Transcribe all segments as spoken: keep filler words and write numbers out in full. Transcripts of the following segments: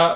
Uh,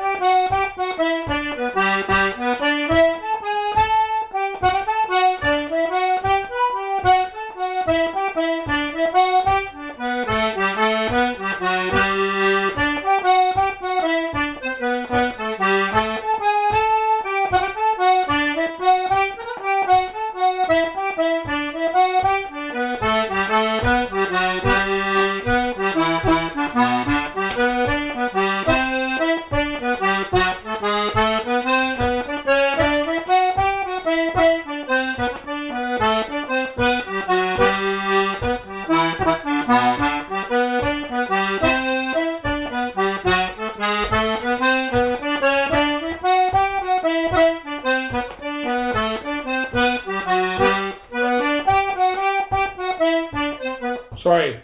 sorry.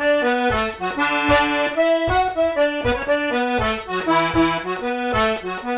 Thank you.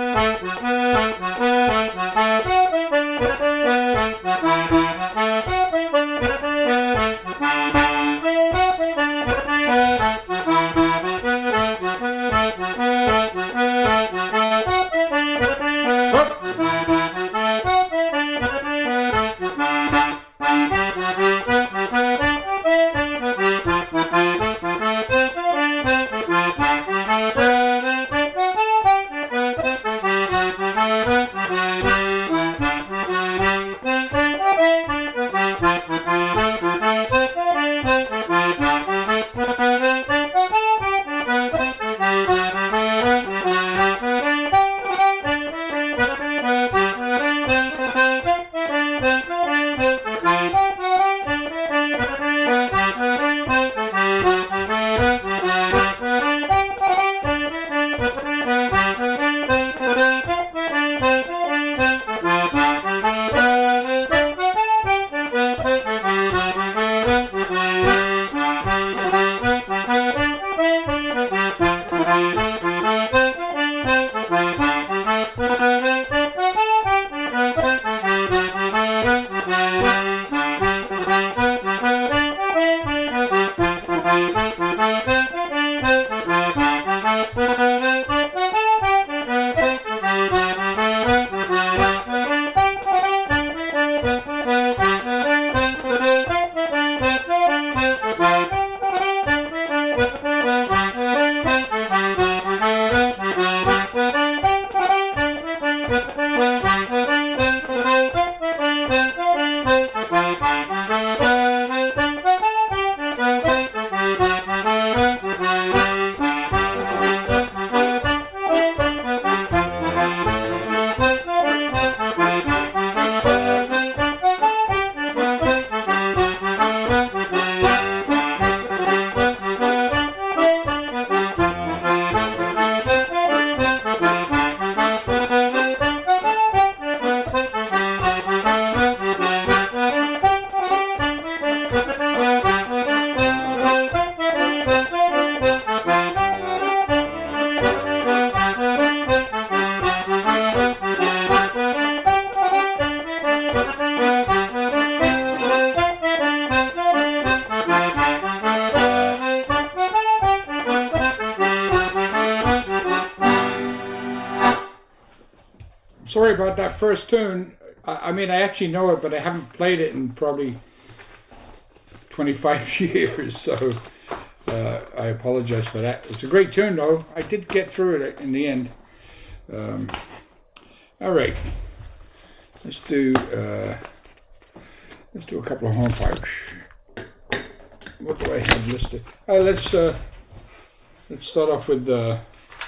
sorry about that first tune. I, I mean, I actually know it, but I haven't played it in probably twenty-five years, so uh, I apologize for that. It's a great tune, though. I did get through it in the end. Um, all right, let's do uh, let's do a couple of hornpipes. What do I have listed? Uh, let's uh, let's start off with the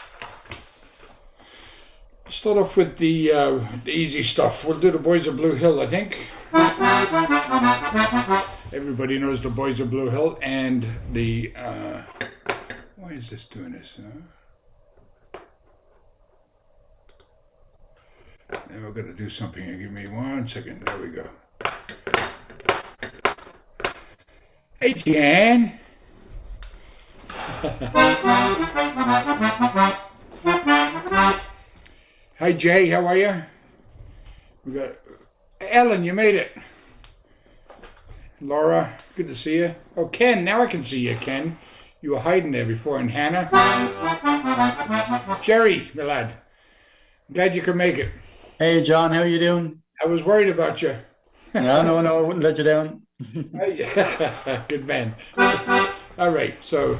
start off with the, uh, the easy stuff. We'll do the Boys of Blue Hill, I think. Everybody knows the Boys of Blue Hill, and the uh, why is this doing this? Uh, Then we're going to do something. Give me one second. There we go. Hey, Jan. Hi, Jay. How are you? We got Ellen. You made it. Laura, good to see you. Oh, Ken. Now I can see you, Ken. You were hiding there before. And Hannah. Jerry, my lad. Glad you could make it. Hey John, how are you doing? I was worried about you. No, no, no, I wouldn't let you down. Good man. All right, so